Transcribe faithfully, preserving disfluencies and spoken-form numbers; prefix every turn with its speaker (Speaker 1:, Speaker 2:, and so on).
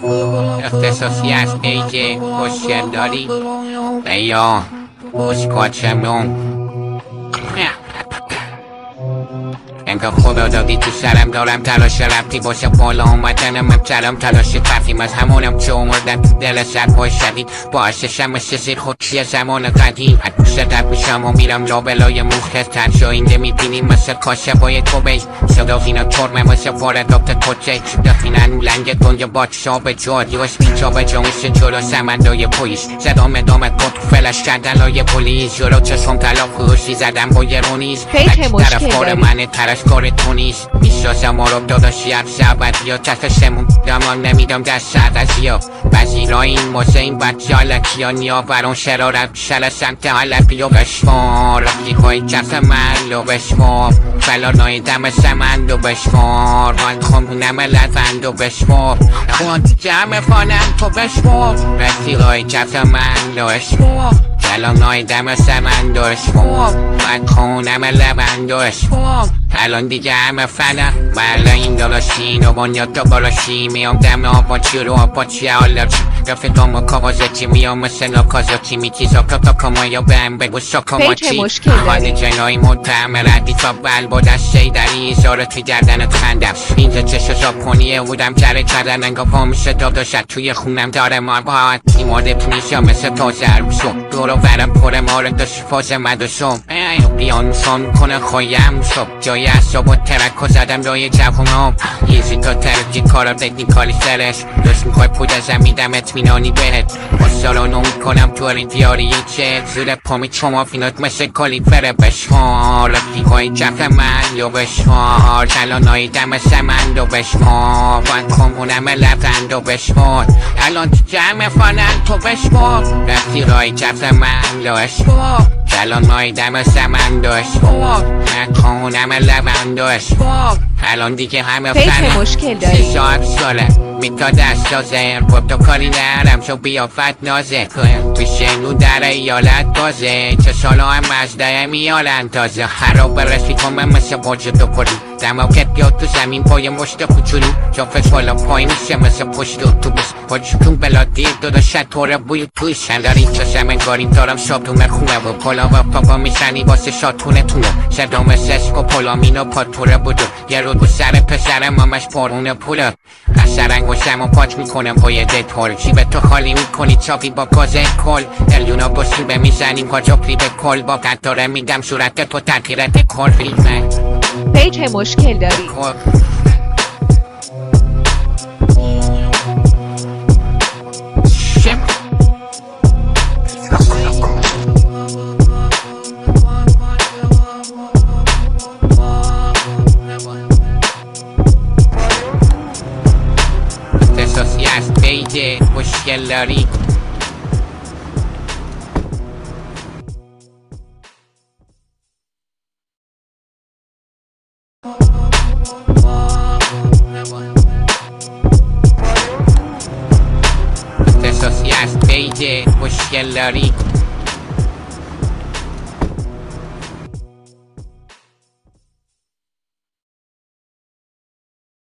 Speaker 1: اختصاصی از پیج خوشگل داری یا خوشکاچمون انگار خدا دادی تو سرم دارم تلاش رفتی باشه بالا اومدنم امترم تلاش تفیم از همونم چه اومدن تو دل سرپای شدید باعثشم مثل زیر خودی زمان قدیم حدوش دب میشم و میرم لابلای مختص ترشا اینده میبینیم مثل کاشبای توبه صدا زینا ترمه مثل واردات کچه دفینن او لنگ دنیا بادشا به جاد یوش بیچا به جامش جلو سمندای پویش زدام ادامت کن تو فلش کردن لای پولیس جلو چشم طلا خوشی زدم با یه رونیز طرفدار من کار تو نیست میشناسم ما رو داداشی افزابت یا تفشمون دمان نمیدم دست سرقضی ها وزیرا این ماسه این بچه حالکی ها نیا برون شرارت شل سمت حلبی و بشمار رفتی خواهی کف من رو بشمار فلانای دم سمند و بشمار من خمونم لطفند و بشمار خوان جمع فانم تو بشمار رفتی خواهی کف من رو بشمار فلانای دم سمند و بشمار من خونم لبند و بشمار الان دیگه همه فنه بله این دلاشین و بانیاد تا بالاشی میام دم آبا چی رو آبا چی حالا چی رفیقام و کاغازتی میام مثل ناکازاتی میتیزا کتا کما یا بهم بگو ساکاما چی حال جنایی متهم ردی تا بل با دسته دری زارتی گردنت خندم اینجا چشو زاپونیه بودم کره کردن انگا پا میشه داداشت توی خونم داره ما باید این مادت نیشا مثل تازه عروسم دورو برم پره مارد داشت فاز مدوسم بیان سان کنه خوایم صبح جای اصاب و ترک و زدم لای جوونام یزی تا ترکی کارم تکنیکالی سرش داشت میخوای پود ازم میدم اطمینانی بهت با سالانو میکنم تو ریدیاری چه زیر پامی چما فینات مثل کالی بره بشمار رفیقای جف من یا بشمار کلانایی دم سمند و بشمار من کمونم لفند و بشمار الان تو جمع فانن تو بشمار رفیقای جف من یا بشمار الان مای دم سمند و بشمار من کمونم لبند و بشمار الان دیگه همه فنه
Speaker 2: مشکل داری
Speaker 1: سی ساعت ساله میتا دست تازه رب تو کاری نرم شو بیافت نازه بشنو در ایالت بازه چه سالا هم مزده میالن تازه خراب رفیقم مثل باج دو پلی دماغت بیاد تو زمین پای مشت کوچولو جافت بالا پای میشه مثل پشت اتوبوس باجتون بلا دیر داداشت طوره بوی توی شندارین چشم انگارین دارم شابتون خونه و پلا و پاپا میشنی واسه شاتونه تونه شدام سسک و پلامین و پاتوره بودو یه رو دو سر پسرم مامش پارونه پوله اثر انگوشم و پاچ میکنم با یه دتول چی به تو خالی میکنی چاپی با گازه کل دلیونا با سیبه میزنیم کجا پریبه کل با قطاره میگم صورت تو تغییرت کل ریزه
Speaker 2: پیج مشکل داری
Speaker 1: اختصاصی از پیج خوشگل داری اختصاصی از پیج خوشگل داری